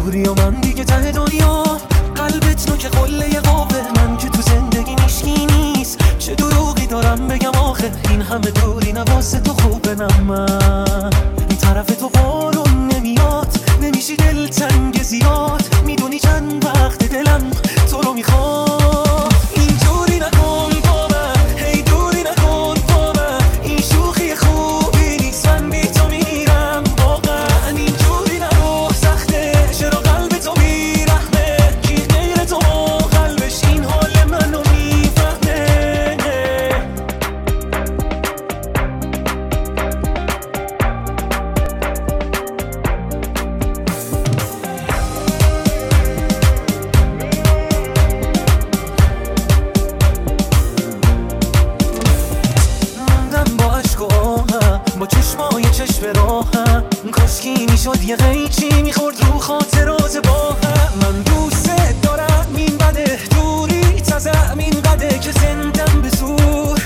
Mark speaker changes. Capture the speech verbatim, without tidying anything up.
Speaker 1: دوری و من دیگه ته دنیا، قلبت نوک قله قوه، من که تو زندگی نیشکی نیست. چه دروغی دارم بگم آخه، این همه دوری نواسه تو خوبه. نه من این طرف تو بارون نمیاد، نمیشی دلتنگ زیاد، میدونی چند وقت دلم تو رو میخواد. اینجوری نکن با من، هی دوری نکن با من، این شوخی خوبی نیست، من بی تو میرم واقعا. اینجوری نرو سخته، چرا قلب تو بیرحمه، کی غیر تو قلبش این حال منو میفهمه. با چشمای چشم راهم، کاشکی میشد یه قیچی میخورد رو خاطرات با هم. من دوست دارم این بده، دوری تزم این قده که زندم به زور،